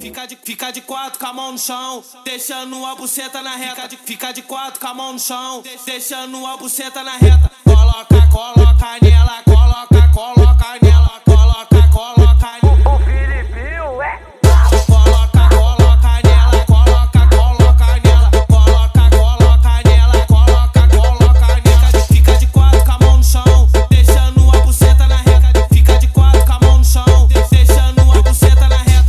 Fica de quatro com a mão no chão, deixando a buceta na reta. Fica de quatro com a mão no chão, deixando a buceta na reta. Coloca nela, coloca nela, coloca nela. O Filipinho é. Coloca nela, coloca nela, coloca nela, coloca nela. Fica de quatro com a mão no chão, deixando a buceta na reta. Fica de quatro com a mão no chão, deixando a buceta na reta.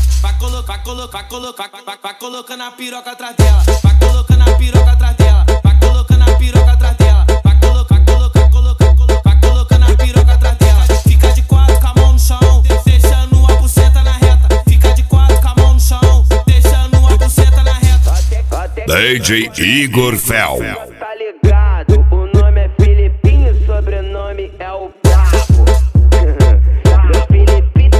Vai colocando a piroca atrás dela, vai colocando a piroca atrás dela, vai colocando a piroca atrás dela, vai colocando a piroca atrás dela. Fica de quatro com a mão no chão, deixando a buceta na reta. Fica de quatro com a mão no chão, deixando a buceta na reta. DJ Igor Fel. Tá ligado? O nome é Filipinho, sobrenome é o Brabo. Filipito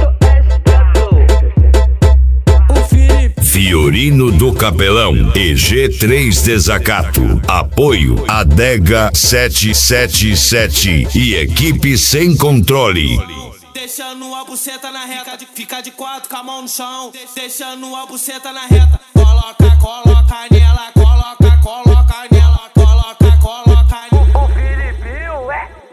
é Fiorino do Capelão e G3 Desacato. Apoio Adega 777 e equipe Sem Controle. Deixando a buceta na reta. Fica de quatro com a mão no chão, deixando a buceta na reta. Coloca nela, coloca nela, coloca nela. O Filipinho é.